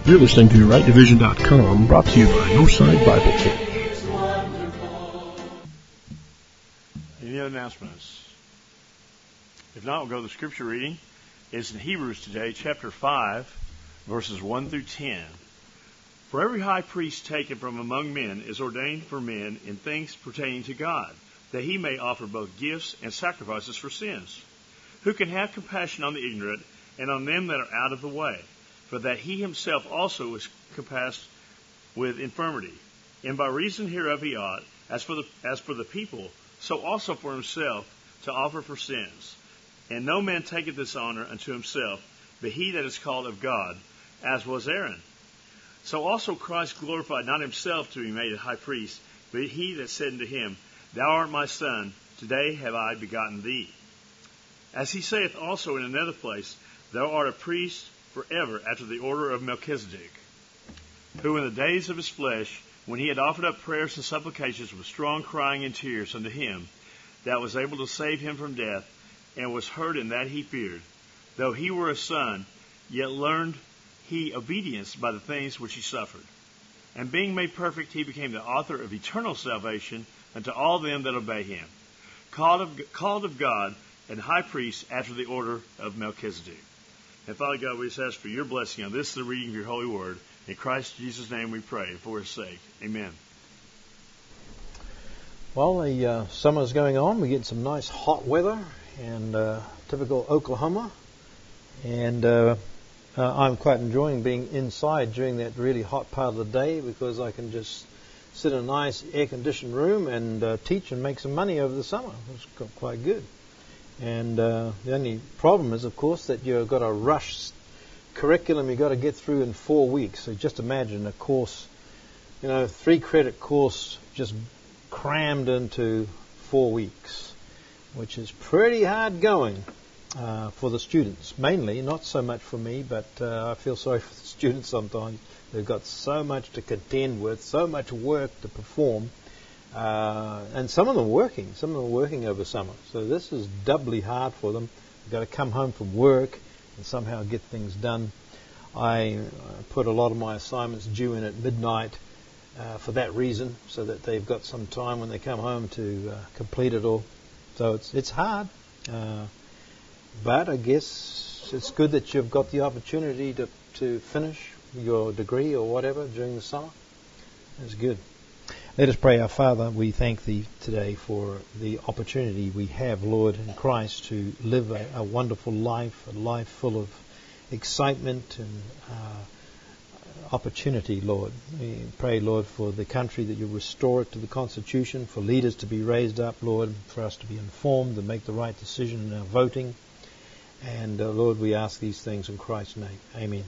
You're listening to RightDivision.com, brought to you by Northside Bible Church. Any other announcements? If not, we'll go to the scripture reading. It's in Hebrews today, chapter 5, verses 1 through 10. For every high priest taken from among men is ordained for men in things pertaining to God, that he may offer both gifts and sacrifices for sins, who can have compassion on the ignorant and on them that are out of the way, for that he himself also is compassed with infirmity. And by reason hereof he ought, as for the people, so also for himself, to offer for sins. And no man taketh this honor unto himself, but he that is called of God, as was Aaron. So also Christ glorified not himself to be made a high priest, but he that said unto him, Thou art my son, today have I begotten thee. As he saith also in another place, Thou art a priest forever after the order of Melchizedek, who in the days of his flesh, when he had offered up prayers and supplications with strong crying and tears unto him, that was able to save him from death, and was heard in that he feared, though he were a son, yet learned he obedience by the things which he suffered. And being made perfect, he became the author of eternal salvation unto all them that obey him, called of God, and high priest after the order of Melchizedek. And Father God, we just ask for your blessing on this, the reading of your holy word. In Christ Jesus' name we pray, for his sake. Amen. Well, the summer's going on. We get some nice hot weather, and typical Oklahoma. And I'm quite enjoying being inside during that really hot part of the day, because I can just sit in a nice air-conditioned room and teach and make some money over the summer. It's quite good. And the only problem is, of course, that you've got a rush curriculum you've got to get through in 4 weeks. So just imagine a course, 3-credit course just crammed into 4 weeks, which is pretty hard going for the students. Mainly, not so much for me, but I feel sorry for the students sometimes. They've got so much to contend with, so much work to perform. And some of them are working over summer. So this is doubly hard for them. They've got to come home from work and somehow get things done. I put a lot of my assignments due in at midnight for that reason, so that they've got some time when they come home to complete it all. So it's hard. But I guess it's good that you've got the opportunity to finish your degree or whatever during the summer. It's good. Let us pray. Our Father, we thank Thee today for the opportunity we have, Lord, in Christ, to live a wonderful life, a life full of excitement and opportunity, Lord. We pray, Lord, for the country, that You restore it to the Constitution, for leaders to be raised up, Lord, for us to be informed and make the right decision in our voting. And, Lord, we ask these things in Christ's name. Amen.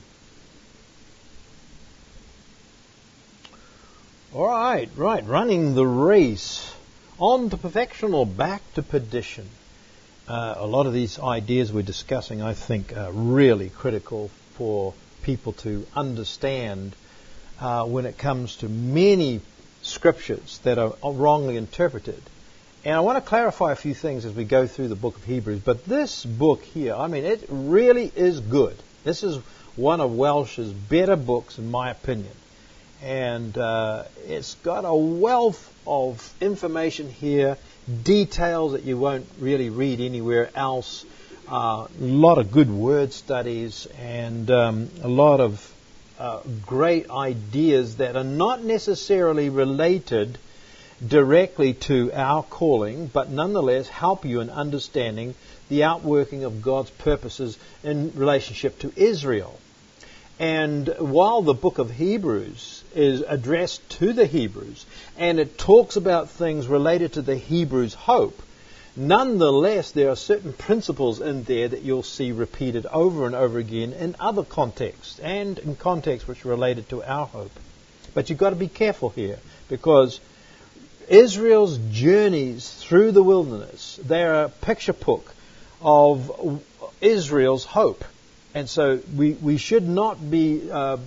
All right, running the race, on to perfection or back to perdition. A lot of these ideas we're discussing, I think, are really critical for people to understand when it comes to many scriptures that are wrongly interpreted. And I want to clarify a few things as we go through the book of Hebrews. But this book here, it really is good. This is one of Welsh's better books, in my opinion. And it's got a wealth of information here, details that you won't really read anywhere else, a lot of good word studies, and a lot of great ideas that are not necessarily related directly to our calling, but nonetheless help you in understanding the outworking of God's purposes in relationship to Israel. And while the book of Hebrews is addressed to the Hebrews, and it talks about things related to the Hebrews' hope, nonetheless there are certain principles in there that you'll see repeated over and over again in other contexts, and in contexts which are related to our hope. But you've got to be careful here, because Israel's journeys through the wilderness, they're a picture book of Israel's hope. And so we should not be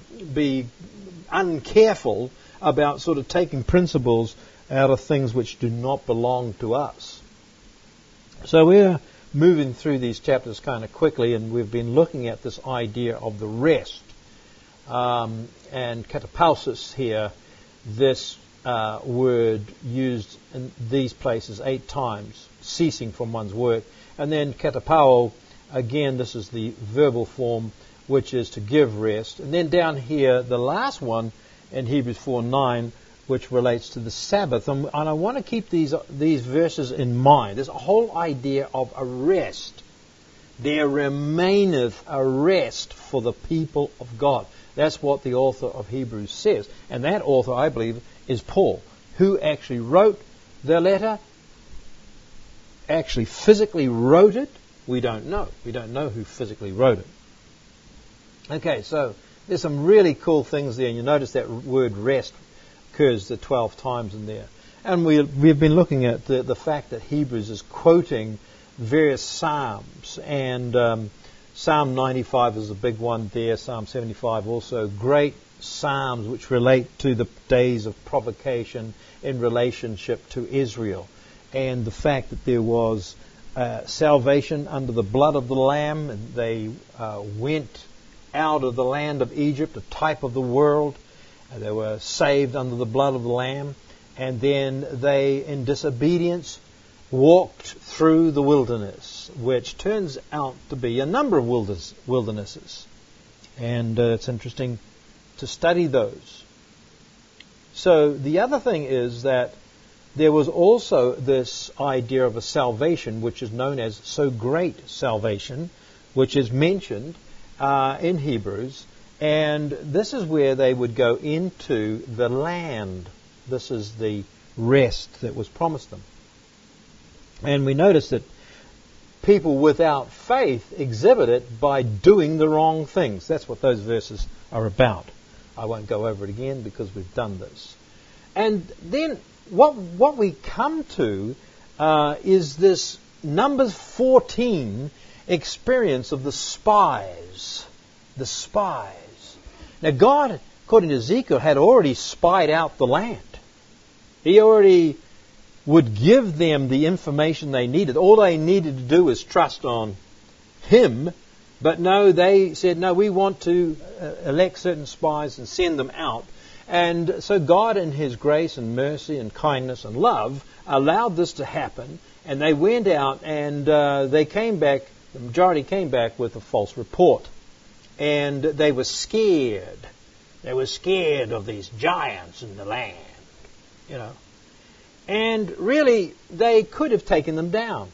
uncareful about sort of taking principles out of things which do not belong to us. So we're moving through these chapters kind of quickly, and we've been looking at this idea of the rest and katapausis here, this word used in these places 8 times, ceasing from one's work. And then katapao, again, this is the verbal form, which is to give rest. And then down here, the last one in Hebrews 4:9, which relates to the Sabbath. And I want to keep these verses in mind. There's a whole idea of a rest. There remaineth a rest for the people of God. That's what the author of Hebrews says. And that author, I believe, is Paul, who actually wrote the letter, actually physically wrote it. We don't know. We don't know who physically wrote it. Okay, so there's some really cool things there. And you notice that word rest occurs the 12 times in there. And we've been looking at the fact that Hebrews is quoting various psalms. And Psalm 95 is a big one there. Psalm 75 also. Great psalms which relate to the days of provocation in relationship to Israel. And the fact that there was salvation under the blood of the Lamb. And they went out of the land of Egypt, a type of the world. They were saved under the blood of the Lamb. And then they, in disobedience, walked through the wilderness, which turns out to be a number of wildernesses. And it's interesting to study those. So the other thing is that there was also this idea of a salvation, which is known as so great salvation, which is mentioned in Hebrews. And this is where they would go into the land. This is the rest that was promised them. And we notice that people without faith exhibit it by doing the wrong things. That's what those verses are about. I won't go over it again because we've done this. And then what we come to is this Numbers 14 experience of the spies. The spies. Now God, according to Ezekiel, had already spied out the land. He already would give them the information they needed. All they needed to do was trust on Him. But no, they said, no, we want to elect certain spies and send them out. And so God, in His grace and mercy and kindness and love, allowed this to happen. And they went out and they came back, the majority came back with a false report. And they were scared. They were scared of these giants in the land, you know. And really, they could have taken them down.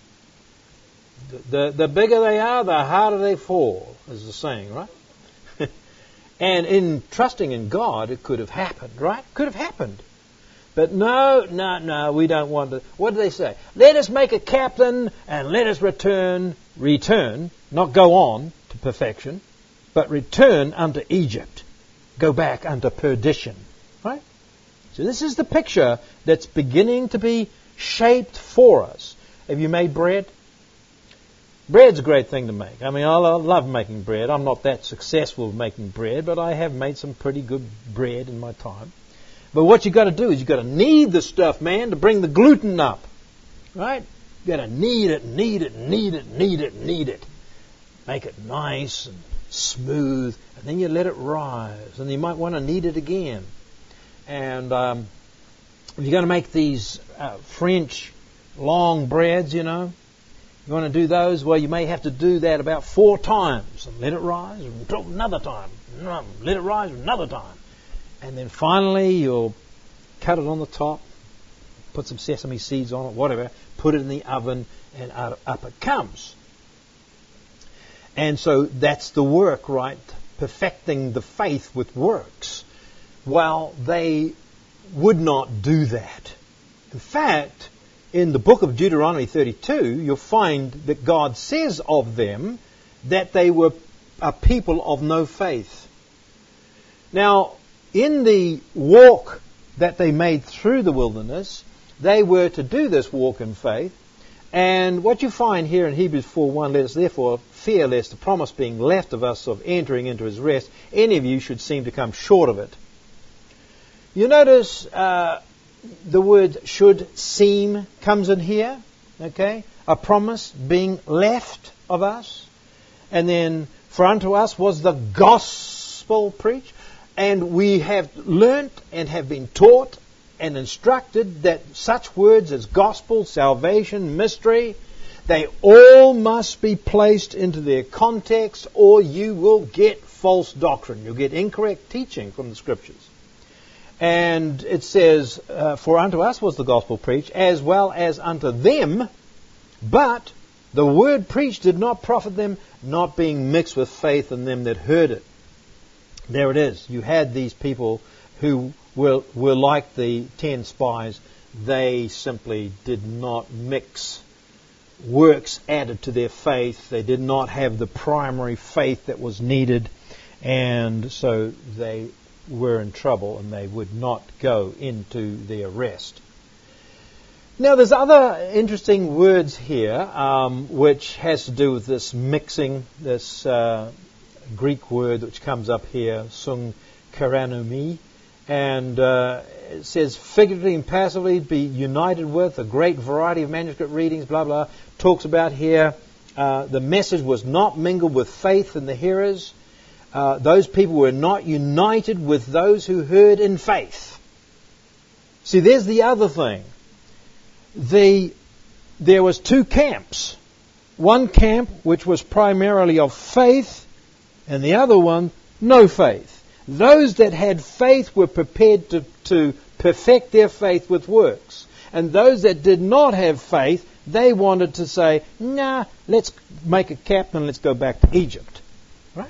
The bigger they are, the harder they fall, is the saying, right? And in trusting in God, it could have happened, right? Could have happened. But no, we don't want to. What do they say? Let us make a captain and let us return, not go on to perfection, but return unto Egypt. Go back unto perdition, right? So this is the picture that's beginning to be shaped for us. Have you made bread? Bread's a great thing to make. I mean, I love making bread. I'm not that successful with making bread, but I have made some pretty good bread in my time. But what you've got to do is you've got to knead the stuff, man, to bring the gluten up. Right? You've got to knead it. Make it nice and smooth, and then you let it rise. And you might want to knead it again. And if you're going to make these French long breads, you know, you want to do those, well, you may have to do that about 4 times. And let it rise, and another time. Let it rise another time. And then finally you'll cut it on the top, put some sesame seeds on it, whatever, put it in the oven, and up it comes. And so that's the work, right? Perfecting the faith with works. Well, they would not do that. In fact, in the book of Deuteronomy 32, you'll find that God says of them that they were a people of no faith. Now, in the walk that they made through the wilderness, they were to do this walk in faith. And what you find here in Hebrews 4:1, let us therefore fear lest the promise being left of us of entering into His rest, any of you should seem to come short of it. You notice the word should seem comes in here, okay? A promise being left of us. And then, for unto us was the gospel gospel preached, and we have learnt and have been taught and instructed that such words as gospel, salvation, mystery, they all must be placed into their context, or you will get false doctrine. You'll get incorrect teaching from the Scriptures. And it says, for unto us was the gospel preached, as well as unto them, but the word preached did not profit them, not being mixed with faith in them that heard it. There it is. You had these people who were like the 10 spies. They simply did not mix works added to their faith. They did not have the primary faith that was needed, and so they were in trouble, and they would not go into their rest. Now, there's other interesting words here, which has to do with this mixing, this Greek word which comes up here, sung karanumi, and it says figuratively and passively be united with, a great variety of manuscript readings, blah, blah, talks about here the message was not mingled with faith in the hearers. Those people were not united with those who heard in faith. See, there's the other thing. There was 2 camps. One camp which was primarily of faith, and the other one, no faith. Those that had faith were prepared to perfect their faith with works. And those that did not have faith, they wanted to say, nah, let's make a captain, let's go back to Egypt. Right?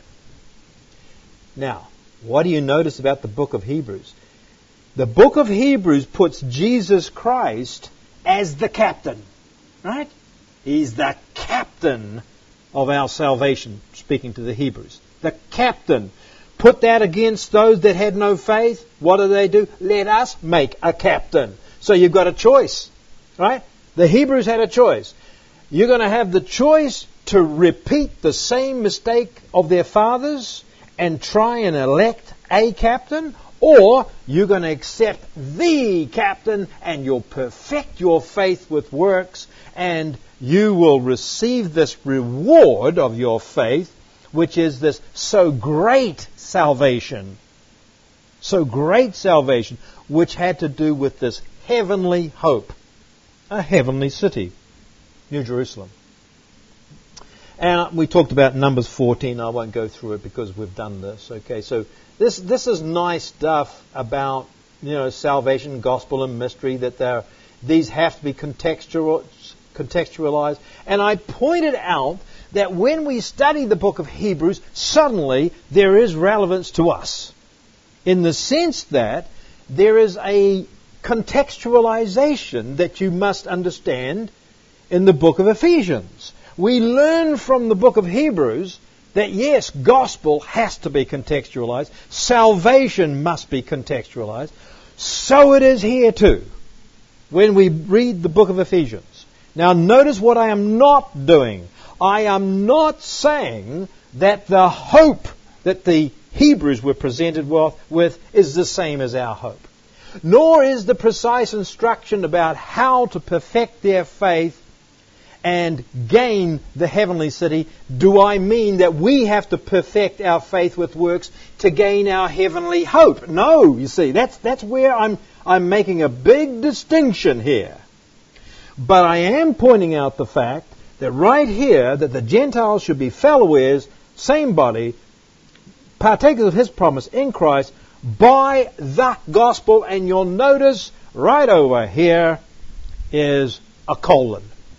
Now, what do you notice about the book of Hebrews? The book of Hebrews puts Jesus Christ as the captain. Right? He's the captain of our salvation, speaking to the Hebrews. The captain. Put that against those that had no faith. What do? Let us make a captain. So you've got a choice. Right? The Hebrews had a choice. You're going to have the choice to repeat the same mistake of their fathers and try and elect a captain, or you're going to accept the captain and you'll perfect your faith with works, and you will receive this reward of your faith, which is this so great salvation. So great salvation, which had to do with this heavenly hope. A heavenly city, New Jerusalem. And we talked about Numbers 14. I won't go through it because we've done this. Okay, so this is nice stuff about salvation, gospel, and mystery. That these have to be contextualized. And I pointed out that when we study the book of Hebrews, suddenly there is relevance to us, in the sense that there is a contextualization that you must understand in the book of Ephesians. We learn from the book of Hebrews that yes, gospel has to be contextualized, salvation must be contextualized. So it is here too, when we read the book of Ephesians. Now notice what I am not doing. I am not saying that the hope that the Hebrews were presented with is the same as our hope. Nor is the precise instruction about how to perfect their faith and gain the heavenly city. Do I mean that we have to perfect our faith with works to gain our heavenly hope? No, you see, that's where I'm making a big distinction here. But I am pointing out the fact that right here, that the Gentiles should be fellow heirs, same body, partakers of His promise in Christ, by the gospel. And you'll notice right over here is a colon.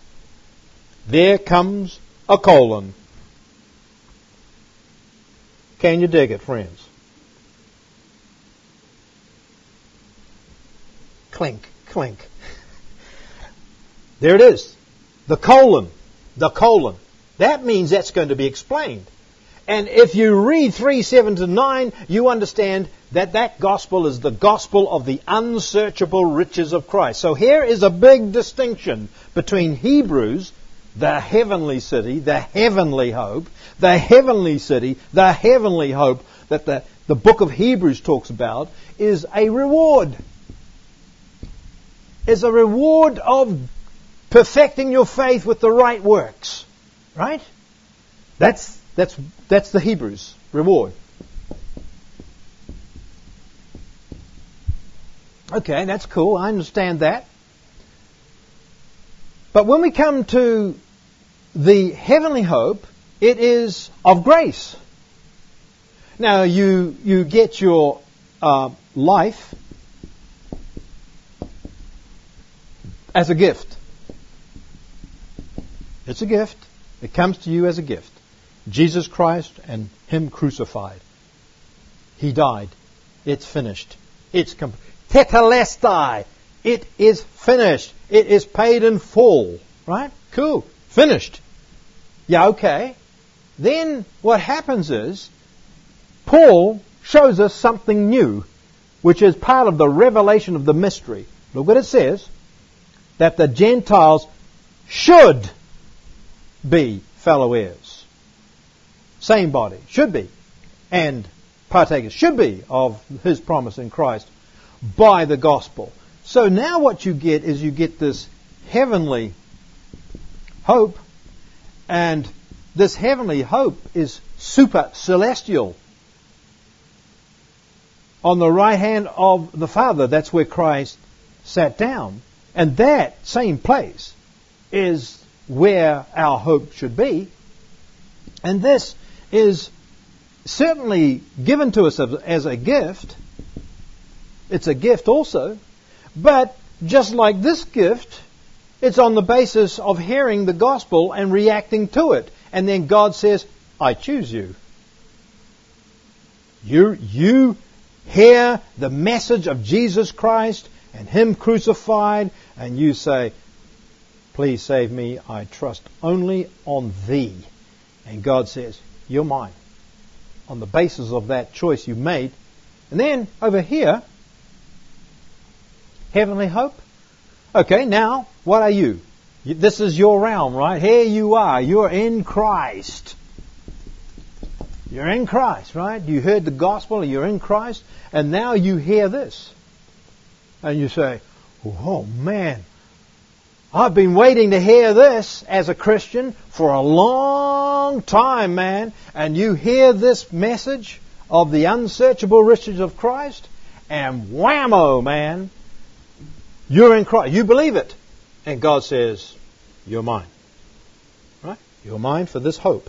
There comes a colon. Can you dig it, friends? Clink, clink. There it is. The colon. The colon. That means that's going to be explained. And if you read 3:7-9, you understand that that gospel is the gospel of the unsearchable riches of Christ. So here is a big distinction between Hebrews, the heavenly city, the heavenly hope, the heavenly city, the heavenly hope that the book of Hebrews talks about, is a reward. Is a reward of perfecting your faith with the right works. Right? That's the Hebrews' reward. Okay, that's cool. I understand that. But when we come to the heavenly hope, it is of grace. Now, you get your life as a gift. It's a gift. It comes to you as a gift. Jesus Christ and Him crucified. He died. It's finished. It's complete. Tetelestai. It is finished. It is paid in full. Right? Cool. Finished. Yeah, okay. Then what happens is, Paul shows us something new, which is part of the revelation of the mystery. Look what it says. That the Gentiles should be fellow heirs. Same body. Should be. And partakers should be of His promise in Christ by the gospel. So now what you get is you get this heavenly hope, and this heavenly hope is super celestial. On the right hand of the Father, that's where Christ sat down. And that same place is where our hope should be. And this is certainly given to us as a gift. It's a gift also. But just like this gift, it's on the basis of hearing the gospel and reacting to it. And then God says, I choose you. You hear the message of Jesus Christ and Him crucified, and you say, please save me, I trust only on Thee. And God says, you're mine. On the basis of that choice you made. And then, over here, heavenly hope. Okay, now, what are you? This is your realm, right? Here you are. You're in Christ. You're in Christ, right? You heard the gospel, you're in Christ, and now you hear this. And you say, oh man, I've been waiting to hear this as a Christian for a long time, man. And you hear this message of the unsearchable riches of Christ, and whammo, man, you're in Christ. You believe it. And God says, you're mine. Right? You're mine for this hope.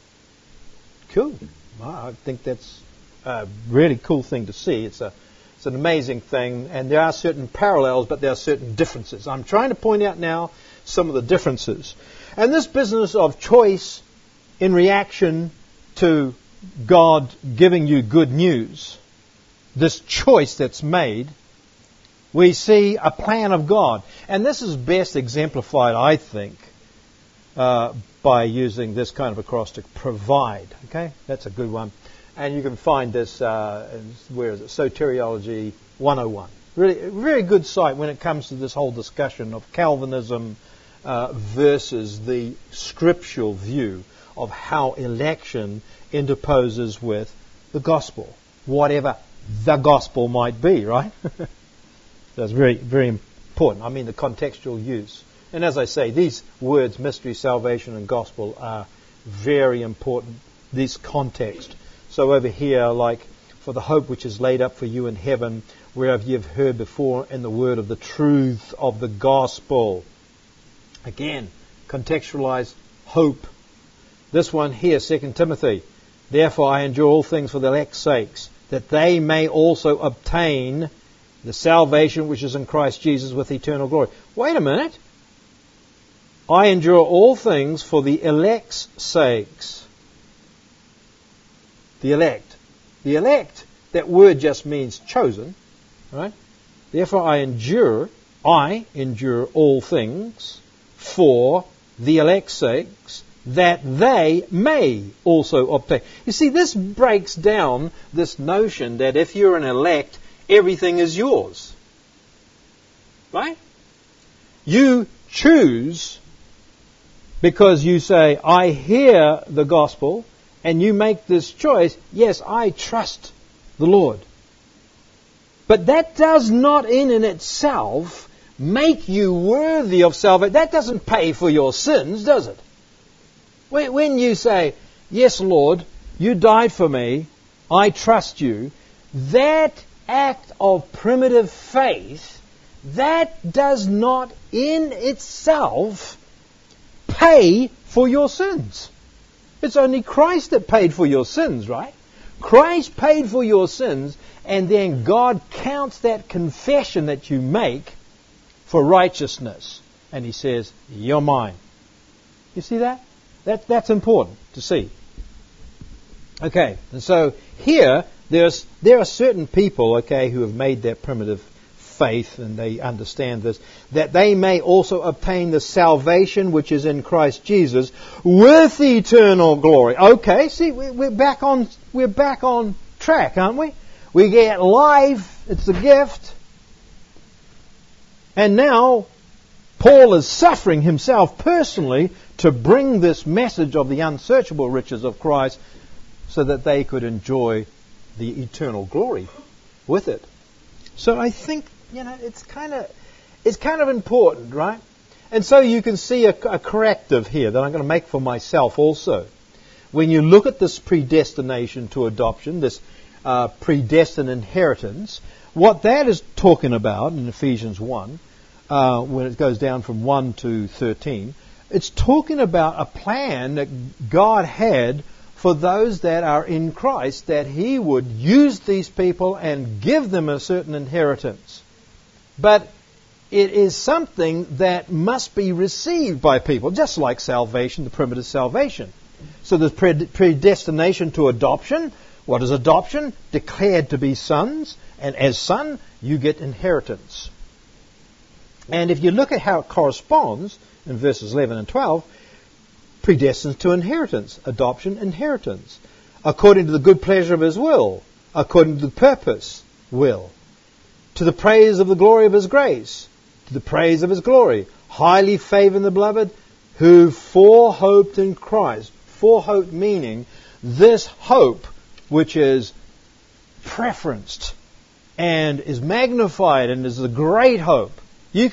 Cool. I think that's a really cool thing to see. It's an amazing thing, and there are certain parallels, but there are certain differences. I'm trying to point out now some of the differences. And this business of choice in reaction to God giving you good news, this choice that's made, we see a plan of God. And this is best exemplified, I think, by using this kind of acrostic, provide. Okay, that's a good one. And you can find this, where is it? Soteriology 101. Really, very good site when it comes to this whole discussion of Calvinism versus the scriptural view of how election interposes with the gospel, whatever the gospel might be, right? That's very, very important. I mean, the contextual use. And as I say, these words, mystery, salvation, and gospel, are very important, this context. So over here, like, for the hope which is laid up for you in heaven, whereof ye have heard before in the word of the truth of the gospel. Again, contextualized hope. This one here, 2 Timothy. Therefore I endure all things for the elect's sakes, that they may also obtain the salvation which is in Christ Jesus with eternal glory. Wait a minute. I endure all things for the elect's sakes. The elect. The elect, that word just means chosen, right? Therefore I endure all things for the elect's sakes, that they may also obtain. You see, this breaks down this notion that if you're an elect, everything is yours. Right? You choose because you say, I hear the gospel, and you make this choice, yes, I trust the Lord. But that does not in itself make you worthy of salvation. That doesn't pay for your sins, does it? When you say, yes, Lord, you died for me, I trust you, that act of primitive faith, that does not in itself pay for your sins. It's only Christ that paid for your sins, right? Christ paid for your sins, and then God counts that confession that you make for righteousness. And He says, you're mine. You see that? That's important to see. Okay, and so here, there are certain people, okay, who have made their primitive faith, and they understand this, that they may also obtain the salvation which is in Christ Jesus with eternal glory. Okay, see, we're back on track, aren't we? We get life, it's a gift, and now Paul is suffering himself personally to bring this message of the unsearchable riches of Christ so that they could enjoy the eternal glory with it. So I think, it's kind of important, right? And so you can see a corrective here that I'm going to make for myself also. When you look at this predestination to adoption, this predestined inheritance, what that is talking about in Ephesians 1, when it goes down from 1 to 13, it's talking about a plan that God had for those that are in Christ, that He would use these people and give them a certain inheritance. But it is something that must be received by people, just like salvation, the primitive salvation. So there's predestination to adoption. What is adoption? Declared to be sons, and as son, you get inheritance. And if you look at how it corresponds in verses 11 and 12, predestined to inheritance, adoption, inheritance, according to the good pleasure of His will, according to the purpose, will, to the praise of the glory of His grace, to the praise of His glory, highly favoured in the beloved, who forehoped in Christ. Forehope meaning this hope which is preferenced and is magnified and is a great hope. You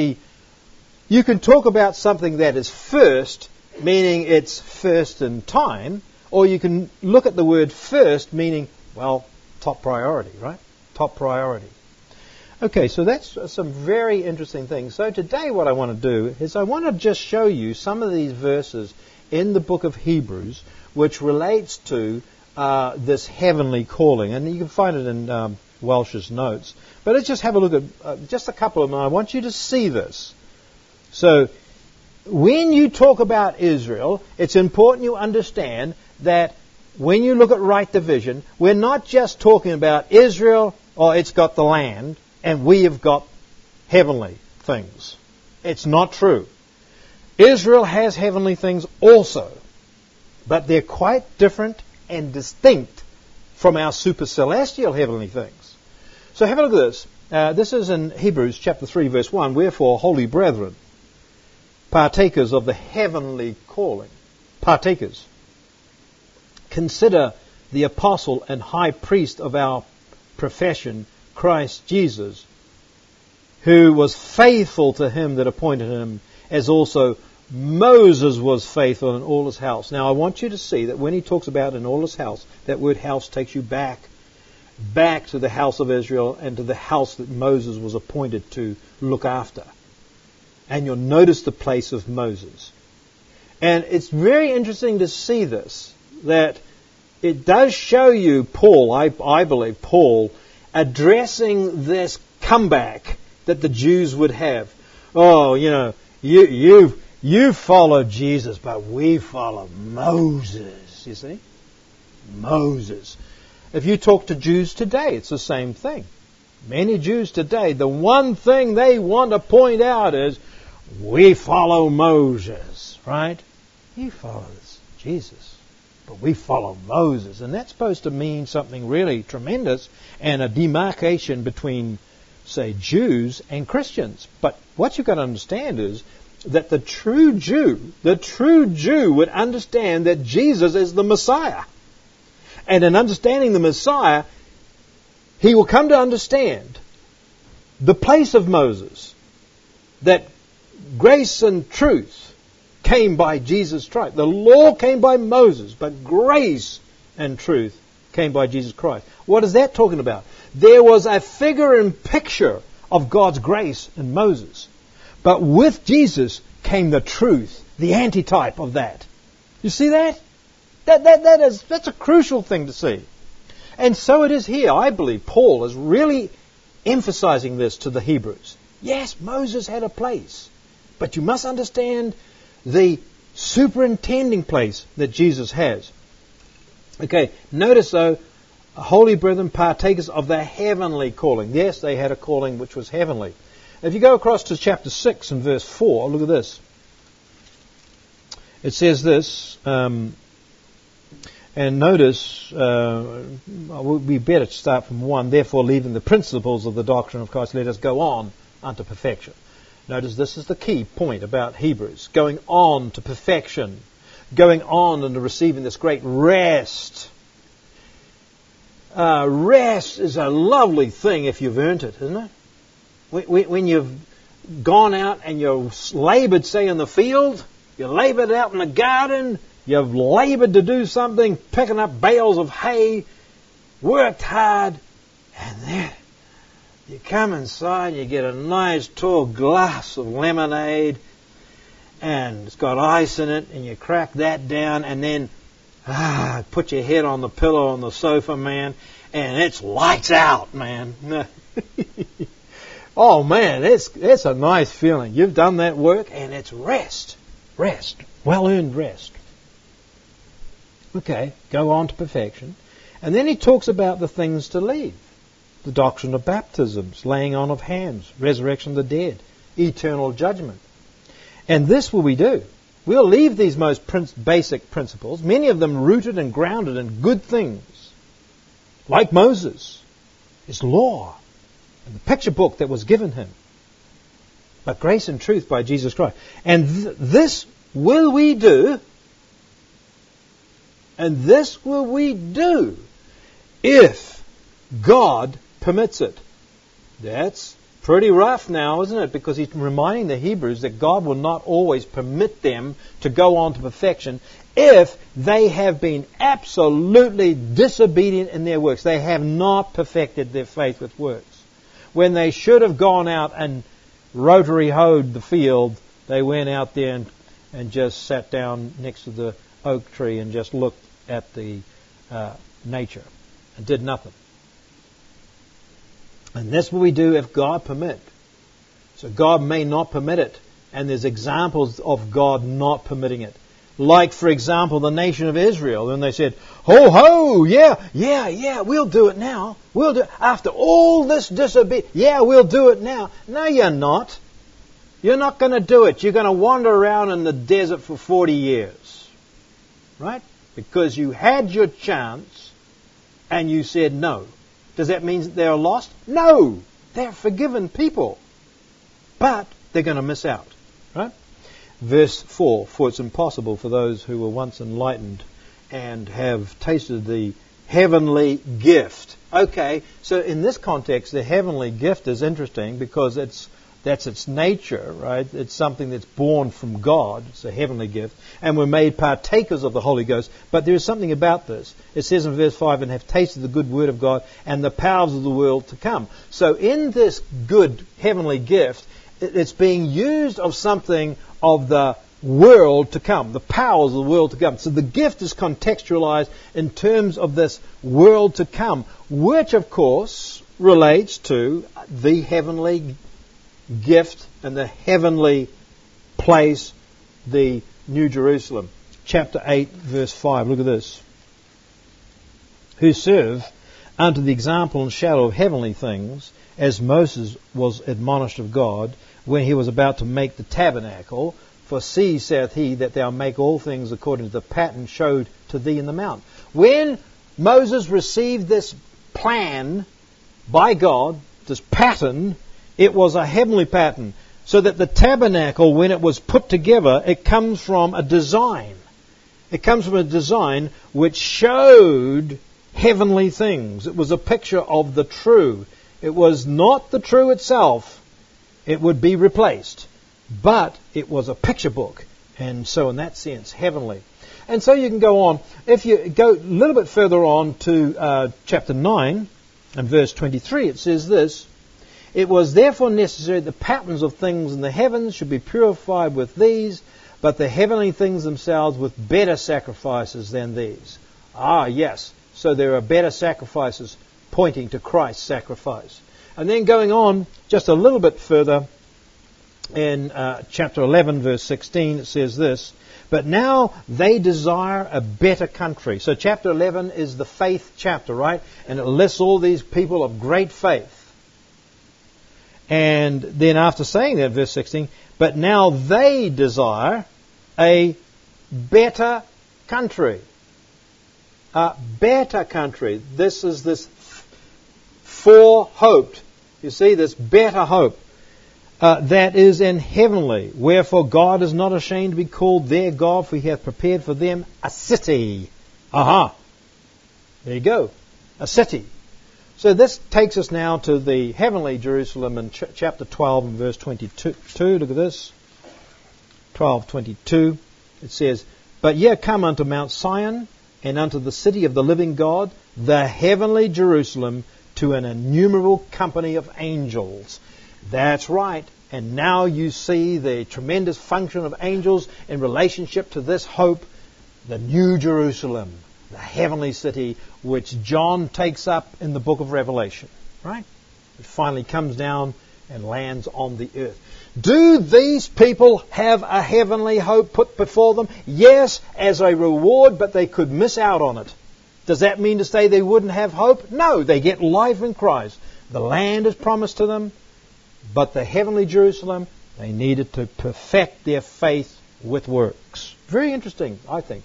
can talk about something that is first, meaning it's first in time, or you can look at the word first, meaning, well, top priority, right? Top priority. Okay, so that's some very interesting things. So today what I want to do is I want to just show you some of these verses in the book of Hebrews which relates to this heavenly calling. And you can find it in Welsh's notes. But let's just have a look at just a couple of them. I want you to see this. So when you talk about Israel, it's important you understand that when you look at right division, we're not just talking about Israel, or it's got the land, and we have got heavenly things. It's not true. Israel has heavenly things also, but they're quite different and distinct from our super celestial heavenly things. So have a look at this. This is in Hebrews chapter 3 verse 1. Wherefore, holy brethren, partakers of the heavenly calling, partakers, consider the apostle and high priest of our profession, Christ Jesus, who was faithful to Him that appointed him, as also Moses was faithful in all his house. Now I want you to see that when he talks about in all his house, that word house takes you back to the house of Israel and to the house that Moses was appointed to look after. And you'll notice the place of Moses. And it's very interesting to see this, that it does show you Paul, I believe Paul, addressing this comeback that the Jews would have. Oh, you follow Jesus, but we follow Moses, you see? Moses. If you talk to Jews today, it's the same thing. Many Jews today, the one thing they want to point out is, we follow Moses, right? You follow Jesus, but we follow Moses. And that's supposed to mean something really tremendous and a demarcation between, say, Jews and Christians. But what you've got to understand is that the true Jew would understand that Jesus is the Messiah. And in understanding the Messiah, he will come to understand the place of Moses, that grace and truth came by Jesus Christ. The law came by Moses, but grace and truth came by Jesus Christ. What is that talking about? There was a figure and picture of God's grace in Moses. But with Jesus came the truth, the antitype of that. You see that? That's a crucial thing to see. And so it is here. I believe Paul is really emphasizing this to the Hebrews. Yes, Moses had a place. But you must understand the superintending place that Jesus has. Okay, notice though, holy brethren, partakers of the heavenly calling. Yes, they had a calling which was heavenly. If you go across to chapter 6 and verse 4, look at this. It says this, and notice, we better start from 1. Therefore, leaving the principles of the doctrine of Christ, let us go on unto perfection. Notice this is the key point about Hebrews. Going on to perfection. Going on and receiving this great rest. Rest is a lovely thing if you've earned it, isn't it? When you've gone out and you've labored, say, in the field, you labored out in the garden, you've labored to do something, picking up bales of hay, worked hard, and then you come inside, you get a nice tall glass of lemonade, and it's got ice in it, and you crack that down, and then put your head on the pillow on the sofa, man, and it's lights out, man. Oh, man, it's a nice feeling. You've done that work, and it's rest. Rest. Well-earned rest. Okay, go on to perfection. And then he talks about the things to leave. The doctrine of baptisms, laying on of hands, resurrection of the dead, eternal judgment. And this will we do. We'll leave these most basic principles, many of them rooted and grounded in good things, like Moses, his law, and the picture book that was given him. But grace and truth by Jesus Christ. And this will we do, and this will we do if God permits it. That's pretty rough now, isn't it? Because he's reminding the Hebrews that God will not always permit them to go on to perfection if they have been absolutely disobedient in their works. They have not perfected their faith with works. When they should have gone out and rotary hoed the field, they went out there and just sat down next to the oak tree and just looked at the nature and did nothing. And that's what we do if God permit. So God may not permit it. And there's examples of God not permitting it. Like, for example, the nation of Israel. When they said, ho, ho, yeah, we'll do it now. We'll do it. After all this disobedience, we'll do it now. No, you're not. You're not going to do it. You're going to wander around in the desert for 40 years. Right? Because you had your chance and you said no. Does that mean that they're lost? No. They're forgiven people. But they're going to miss out. Right? Verse 4, for it's impossible for those who were once enlightened and have tasted the heavenly gift. Okay, so in this context, the heavenly gift is interesting because that's its nature, right? It's something that's born from God. It's a heavenly gift. And we're made partakers of the Holy Ghost. But there is something about this. It says in verse 5, and have tasted the good word of God and the powers of the world to come. So in this good heavenly gift, it's being used of something of the world to come, the powers of the world to come. So the gift is contextualized in terms of this world to come, which of course relates to the heavenly gift and the heavenly place, the New Jerusalem. Chapter 8, verse 5. Look at this. Who serve unto the example and shadow of heavenly things, as Moses was admonished of God when he was about to make the tabernacle. For see, saith he, that thou make all things according to the pattern showed to thee in the mount. When Moses received this plan by God, this pattern, it was a heavenly pattern. So that the tabernacle, when it was put together, it comes from a design. It comes from a design which showed heavenly things. It was a picture of the true. It was not the true itself. It would be replaced. But it was a picture book. And so in that sense, heavenly. And so you can go on. If you go a little bit further on to chapter 9 and verse 23, it says this: "It was therefore necessary that the patterns of things in the heavens should be purified with these, but the heavenly things themselves with better sacrifices than these." Ah, yes. So there are better sacrifices pointing to Christ's sacrifice. And then going on just a little bit further in chapter 11, verse 16, it says this: "But now they desire a better country." So chapter 11 is the faith chapter, right? And it lists all these people of great faith. And then after saying that, verse 16, "But now they desire a better country." A better country. This is this fore-hoped. You see, this better hope that is in heavenly. "Wherefore God is not ashamed to be called their God, for He hath prepared for them a city." Aha! There you go. A city. So this takes us now to the heavenly Jerusalem in chapter 12 and verse 22. Look at this. 12:22. It says, "But ye are come unto Mount Sion, and unto the city of the living God, the heavenly Jerusalem, to an innumerable company of angels." That's right. And now you see the tremendous function of angels in relationship to this hope, the New Jerusalem, the heavenly city, which John takes up in the book of Revelation. Right? It finally comes down and lands on the earth. Do these people have a heavenly hope put before them? Yes, as a reward, but they could miss out on it. Does that mean to say they wouldn't have hope? No, they get life in Christ. The land is promised to them, but the heavenly Jerusalem, they needed to perfect their faith with works. Very interesting, I think.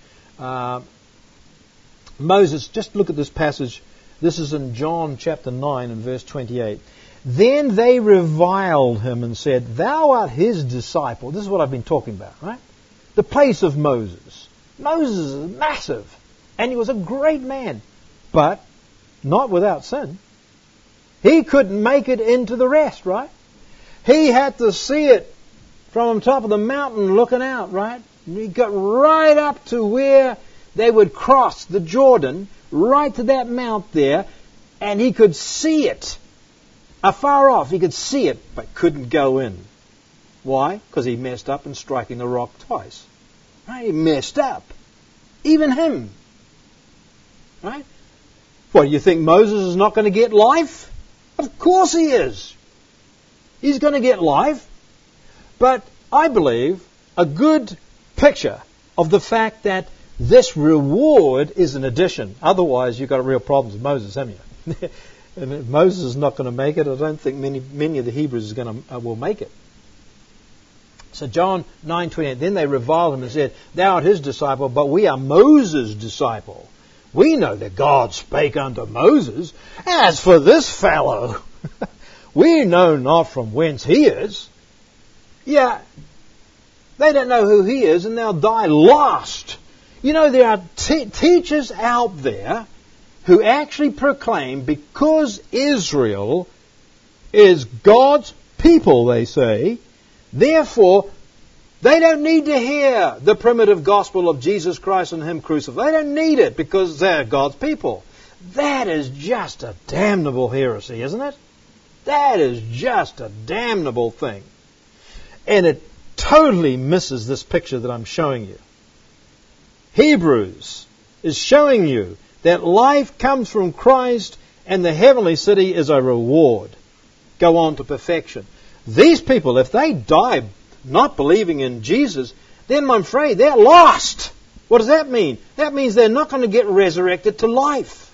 Moses, just look at this passage. This is in John chapter 9 and verse 28. "Then they reviled him and said, Thou art his disciple." This is what I've been talking about, right? The place of Moses. Moses is massive, and he was a great man, but not without sin. He couldn't make it into the rest, right? He had to see it from the top of the mountain looking out, right? And he got right up to where they would cross the Jordan, right to that mount there, and he could see it. Afar off, he could see it, but couldn't go in. Why? Because he messed up in striking the rock twice. Right? He messed up. Even him. Right? What, you think Moses is not going to get life? Of course he is. He's going to get life. But I believe a good picture of the fact that this reward is an addition. Otherwise, you've got real problems with Moses, haven't you? And if Moses is not going to make it, I don't think many of the Hebrews will make it. So John 9:28, "Then they reviled him and said, Thou art his disciple, but we are Moses' disciple. We know that God spake unto Moses. As for this fellow, we know not from whence he is." Yeah, they don't know who he is, and they'll die lost. You know, there are teachers out there who actually proclaim, because Israel is God's people, they say, therefore they don't need to hear the primitive gospel of Jesus Christ and Him crucified. They don't need it because they're God's people. That is just a damnable heresy, isn't it? That is just a damnable thing. And it totally misses this picture that I'm showing you. Hebrews is showing you that life comes from Christ and the heavenly city is a reward. Go on to perfection. These people, if they die not believing in Jesus, then I'm afraid they're lost. What does that mean? That means they're not going to get resurrected to life.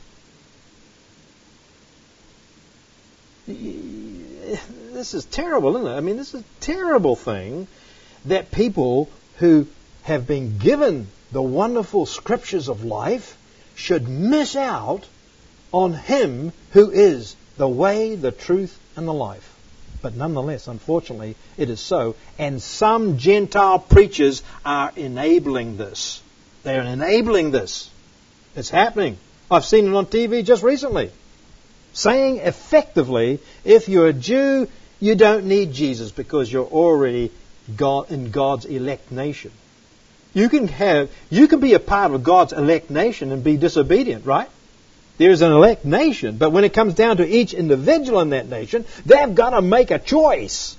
This is terrible, isn't it? I mean, this is a terrible thing that people who have been given the wonderful scriptures of life should miss out on Him who is the way, the truth, and the life. But nonetheless, unfortunately, it is so. And some Gentile preachers are enabling this. They're enabling this. It's happening. I've seen it on TV just recently. Saying effectively, if you're a Jew, you don't need Jesus because you're already in God's elect nation. You can be a part of God's elect nation and be disobedient, right? There is an elect nation, but when it comes down to each individual in that nation, they've got to make a choice.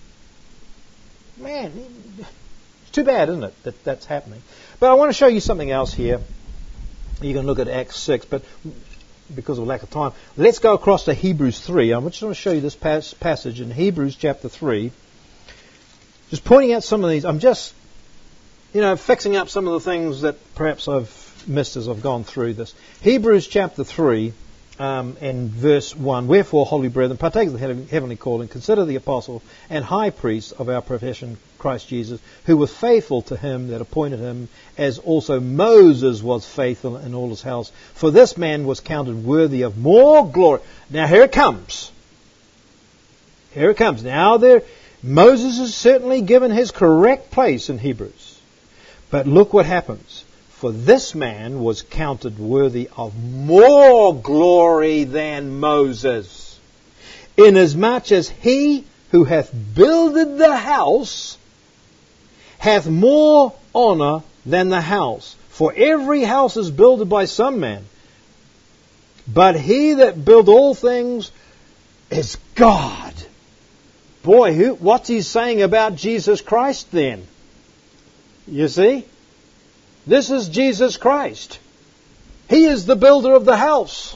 Man, it's too bad, isn't it, that that's happening? But I want to show you something else here. You can look at Acts 6, but because of lack of time, let's go across to Hebrews 3. I just want to show you this passage in Hebrews chapter 3. Just pointing out some of these. I'm just, fixing up some of the things that perhaps I've missed as I've gone through this. Hebrews chapter 3 and verse 1. Wherefore, holy brethren, partake of the heavenly calling, consider the apostle and high priest of our profession, Christ Jesus, who was faithful to him that appointed him, as also Moses was faithful in all his house. For this man was counted worthy of more glory. Now here it comes. Here it comes. Now Moses is certainly given his correct place in Hebrews. But look what happens. For this man was counted worthy of more glory than Moses, inasmuch as he who hath builded the house hath more honor than the house. For every house is builded by some man, but he that built all things is God. Boy, what's he saying about Jesus Christ then? You see? This is Jesus Christ. He is the builder of the house.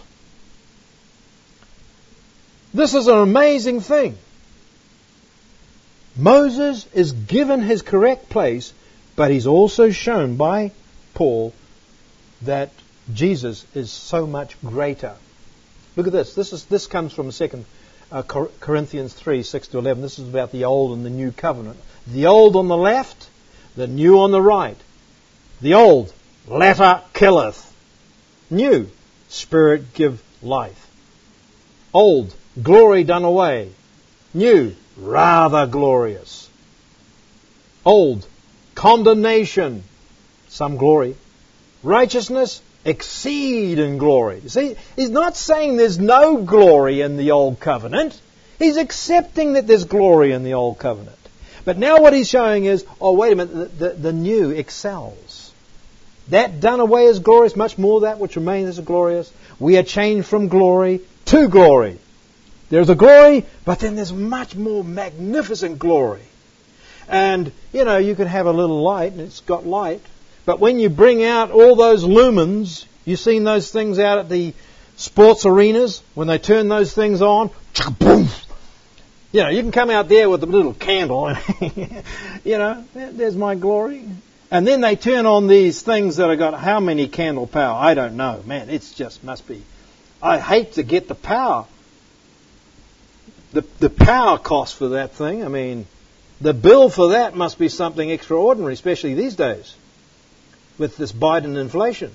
This is an amazing thing. Moses is given his correct place, but he's also shown by Paul that Jesus is so much greater. Look at this. This comes from 2 Corinthians 3, 6 to 11. This is about the old and the new covenant. The old on the left, the new on the right. The old, letter killeth. New, spirit give life. Old, glory done away. New, rather glorious. Old, condemnation, some glory. Righteousness, exceed in glory. You see, he's not saying there's no glory in the old covenant. He's accepting that there's glory in the old covenant. But now what he's showing is, oh wait a minute, the new excels. That done away is glorious, much more that which remains is glorious. We are changed from glory to glory. There's a glory, but then there's much more magnificent glory. And, you can have a little light, and it's got light. But when you bring out all those lumens, you've seen those things out at the sports arenas, when they turn those things on, boom! You can come out there with a little candle, and, there's my glory. And then they turn on these things that have got how many candle power? I don't know. Man, it's just must be. I hate to get the power. The power cost for that thing. I mean, the bill for that must be something extraordinary, especially these days with this Biden inflation.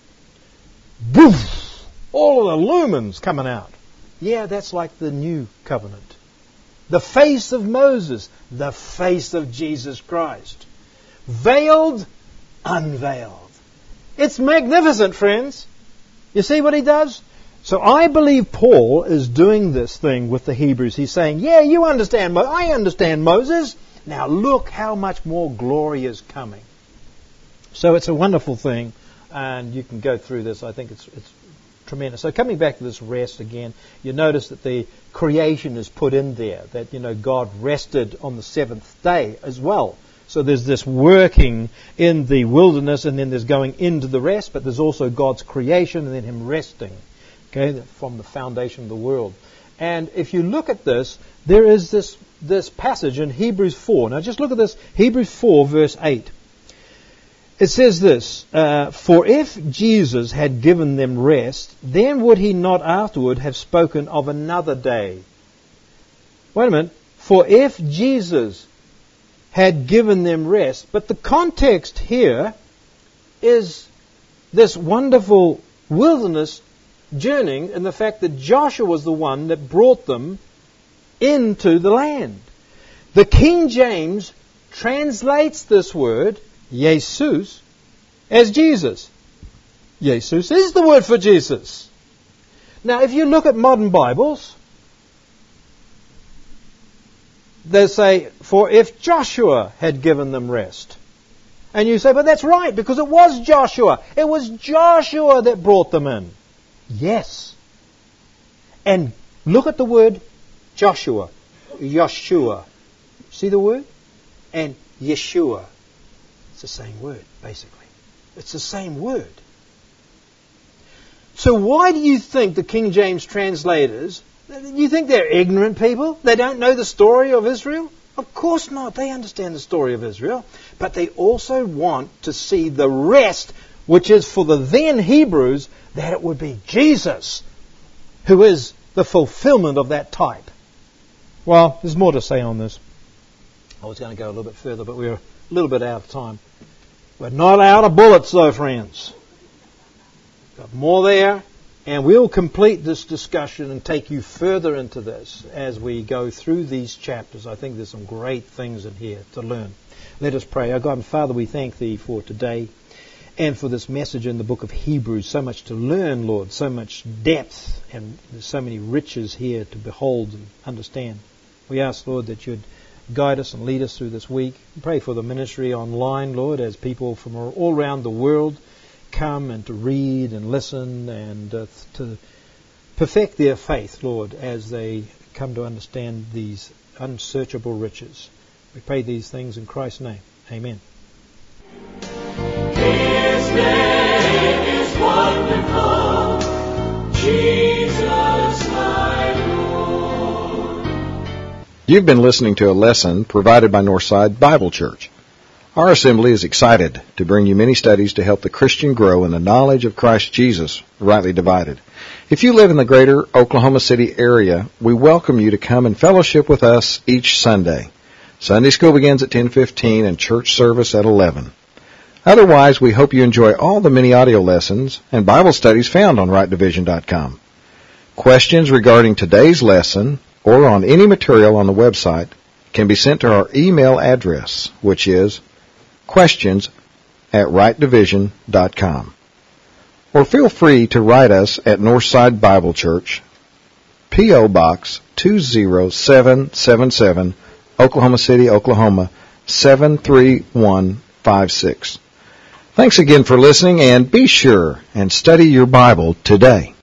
Boof! All of the lumens coming out. Yeah, that's like the new covenant. The face of Moses, the face of Jesus Christ. Veiled, unveiled. It's magnificent, friends. You see what he does? So I believe Paul is doing this thing with the Hebrews. He's saying, yeah, you understand, I understand Moses. Now look how much more glory is coming. So it's a wonderful thing, and you can go through this. I think it's tremendous. So coming back to this rest again, you notice that the creation is put in there, that, God rested on the seventh day as well. So there's this working in the wilderness, and then there's going into the rest, but there's also God's creation and then Him resting, okay, from the foundation of the world. And if you look at this, there is this passage in Hebrews 4. Now just look at this, Hebrews 4 verse 8. It says this, for if Jesus had given them rest, then would He not afterward have spoken of another day? Wait a minute. For if Jesus had given them rest. But the context here is this wonderful wilderness journeying and the fact that Joshua was the one that brought them into the land. The King James translates this word, Jesus, as Jesus. Jesus is the word for Jesus. Now, if you look at modern Bibles, they say, for if Joshua had given them rest. And you say, but that's right, because it was Joshua. It was Joshua that brought them in. Yes. And look at the word Joshua. Yoshua. See the word? And Yeshua. It's the same word, basically. It's the same word. So why do you think the King James translators, you think they're ignorant people? They don't know the story of Israel? Of course not. They understand the story of Israel. But they also want to see the rest, which is for the then Hebrews, that it would be Jesus who is the fulfillment of that type. Well, there's more to say on this. I was going to go a little bit further, but we're a little bit out of time. We're not out of bullets, though, friends. Got more there. And we'll complete this discussion and take you further into this as we go through these chapters. I think there's some great things in here to learn. Let us pray. Our God and Father, we thank Thee for today and for this message in the book of Hebrews. So much to learn, Lord, so much depth, and there's so many riches here to behold and understand. We ask, Lord, that You'd guide us and lead us through this week. We pray for the ministry online, Lord, as people from all around the world come and to read and listen and to perfect their faith, Lord, as they come to understand these unsearchable riches. We pray these things in Christ's name. Amen. His name is wonderful, Jesus my Lord. You've been listening to a lesson provided by Northside Bible Church. Our assembly is excited to bring you many studies to help the Christian grow in the knowledge of Christ Jesus, rightly divided. If you live in the greater Oklahoma City area, we welcome you to come and fellowship with us each Sunday. Sunday school begins at 10:15 and church service at 11. Otherwise, we hope you enjoy all the many audio lessons and Bible studies found on rightdivision.com. Questions regarding today's lesson or on any material on the website can be sent to our email address, which is questions@rightdivision.com. Or feel free to write us at Northside Bible Church, P.O. Box 20777, Oklahoma City, Oklahoma 73156. Thanks again for listening, and be sure and study your Bible today.